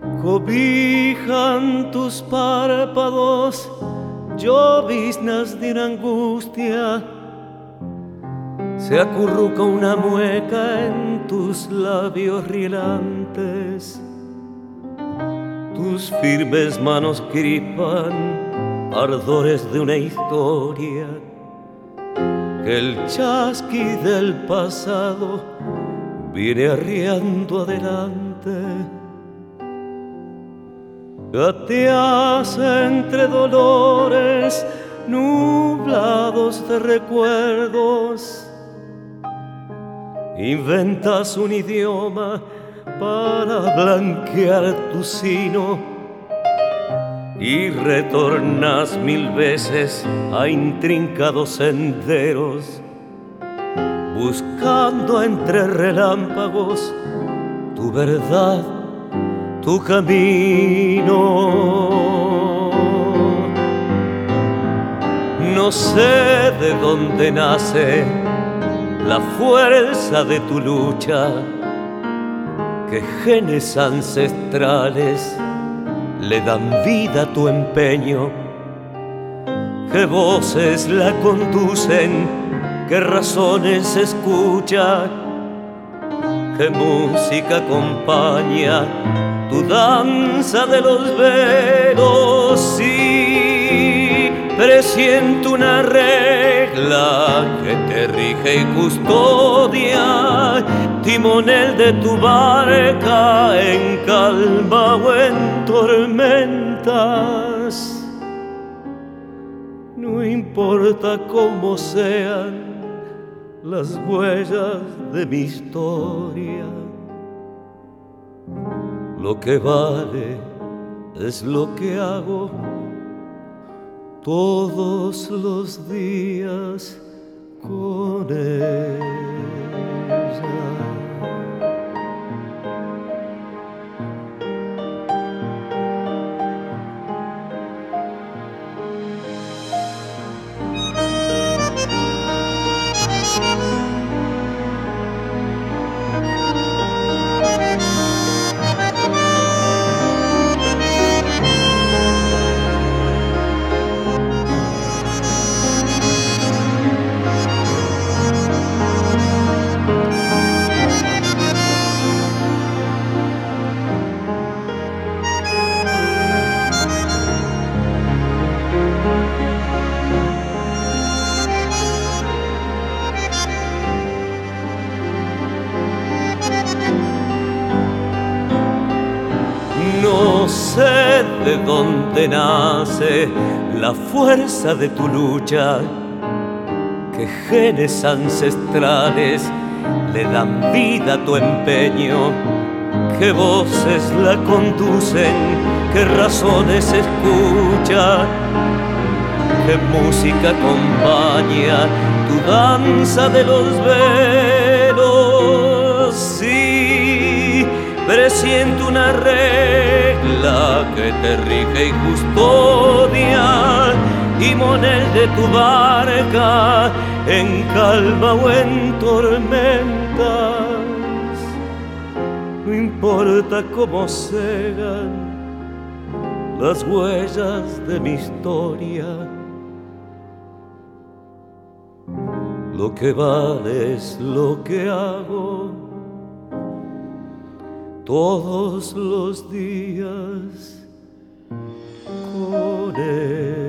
Cobijan tus párpados lloviznas de una angustia. Se acurruca una mueca en tus labios rielantes. Tus firmes manos gripan ardores de una historia que el chasqui del pasado viene arriando adelante. Gateas entre dolores nublados de recuerdos. Inventas un idioma para blanquear tu sino y retornas 1000 veces a intrincados senderos, buscando entre relámpagos tu verdad, tu camino. No sé de dónde nace la fuerza de tu lucha, qué genes ancestrales le dan vida a tu empeño, qué voces la conducen, qué razones se escucha, qué música acompaña tu danza de los velos. Sí, presiento una regla que te rige y custodia, timonel de tu barca en calma o en tormentas. No importa cómo sean las huellas de mi historia, lo que vale es lo que hago todos los días con ella. No sé de dónde nace la fuerza de tu lucha, qué genes ancestrales le dan vida a tu empeño, qué voces la conducen, qué razones escucha, qué música acompaña tu danza de los velos. Sí, presiento una regla que te rige y custodia, timonel de tu barca en calma o en tormentas. No importa cómo sean las huellas de mi historia, lo que vale es lo que hago todos los días con él.